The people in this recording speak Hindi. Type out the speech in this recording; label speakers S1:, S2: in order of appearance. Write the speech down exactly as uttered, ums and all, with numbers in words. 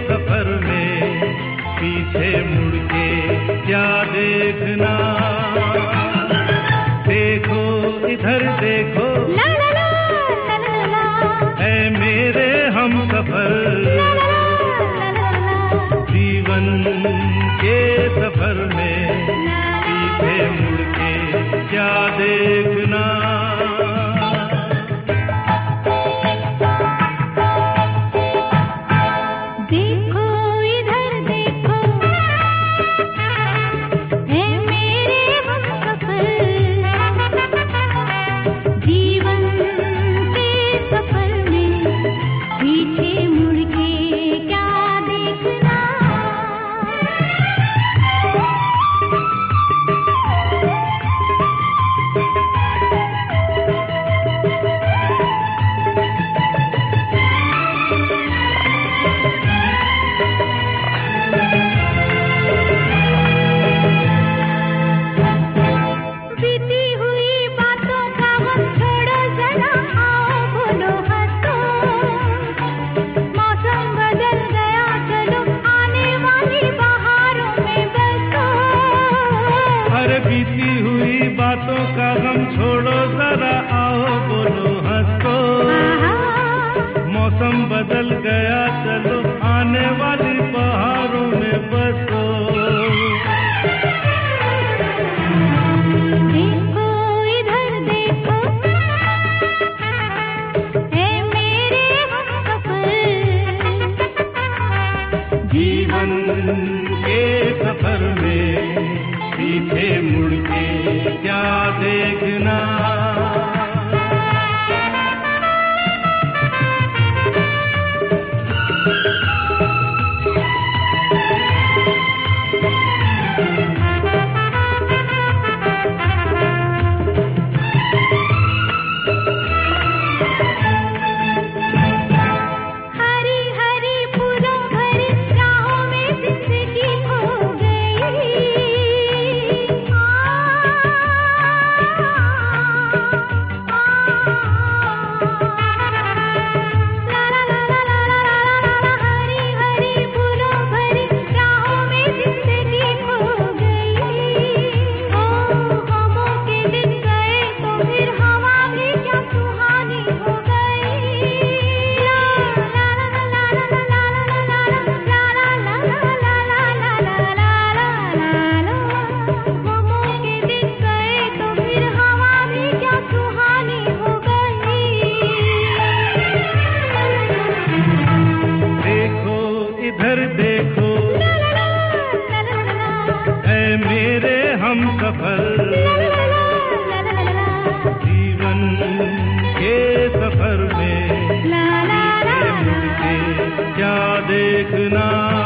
S1: सफर में पीछे मुड़ के क्या देखना। देखो इधर देखो
S2: ला ला ला ला ला ला,
S1: ऐ मेरे हम सफर,
S2: ला ला ला ला ला,
S1: जीवन के सफर में पीछे मुड़ के क्या देखना।
S2: देखो इधर देखो है मेरे हम सफर, जीवन के सफर में पीछे मुड़ के क्या देखना। बीती हुई बातों का गम छोड़ो जरा, आओ बोलो हंसो, मौसम बदल गया चलो आने वाली बहारों में बसो।
S1: अरे बीती हुई बातों का गम छोड़ो जरा, आओ बोलो हंसो, मौसम बदल गया चलो आने वाली बहारों में बसो।
S2: देखो इधर देखो है मेरे हम सफर,
S1: जीवन के सफर में पीछे मुड़ के क्या देखना।
S2: हरी हरी फूलों भरी राहों में जिंदगी खो गई। आ, ला ला ला ला ला ला ला ला, हरी हरी फूलों भरी राहों में जिंदगी खो गई। ओ गमों के दिन गए तो फिर हवा भी क्या सुहानी हो गई। ला ला ला ला ला ला ला ला ला ला ला ला ला ला ला ला, गमों के दिन गए तो फिर हवा भी क्या सुहानी हो गई।
S1: देखो इधर देखो
S2: ला ला ला ला ला ला,
S1: ऐ मेरे हम सफर,
S2: ला ला ला ला ला ला,
S1: जीवन के सफर में
S2: ला ला ला
S1: पीछे मुड़ के क्या देखना।